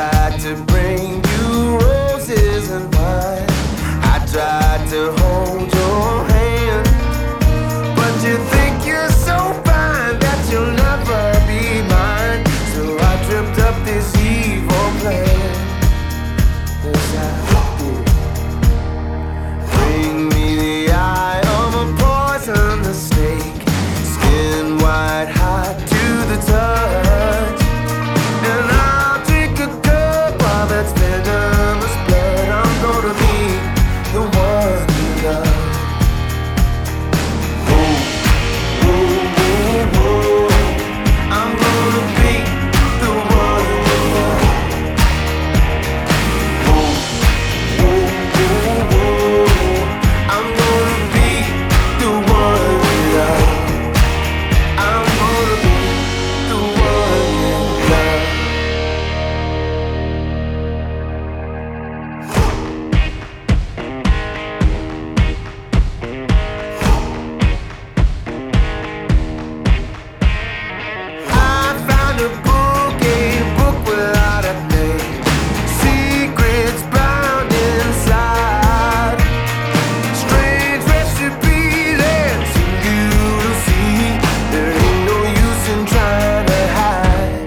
tried to bring you roses and wine. I tried to hold your hand, but you think you're so fine that you'll never be mine. So I dreamt up this evil plan. 'Cause I bring me the eye of a poisonous snake, skin white hot to the touch, and I'll drink a cup of its venomous blood. I'm gonna be the one you love. Whoa, whoa, whoa, whoa. I'm gonna be the one you love. Whoa, whoa, whoa, whoa. I'm gonna be the one you love. I'm gonna be the one you love. I found a book without a name, secrets bound inside, strange recipes that seem you to see. There ain't no use in trying to hide.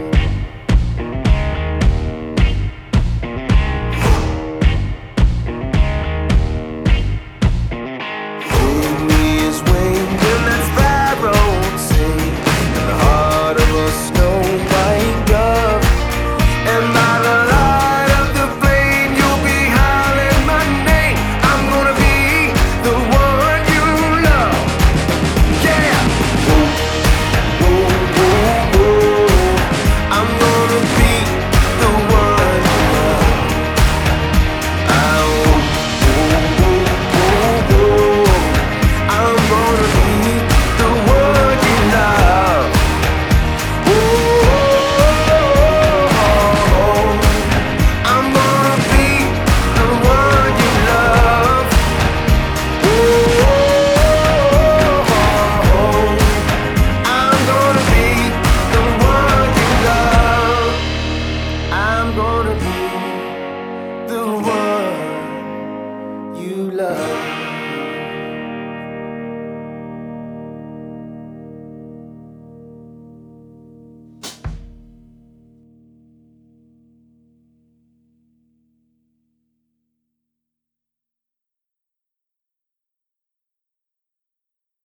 Amy is winged and that sparrow sing in the heart of a snow white dove. And by the light of the flame, you'll be howling my name. I'm gonna be the one you love. Yeah. Whoa, whoa, whoa, whoa. I'm gonna be the one you love. Whoa, whoa, whoa, whoa. I'm gonna be the one you love. I'm gonna be the one you love. I'm gonna be the one you love. I'm gonna be the one you love.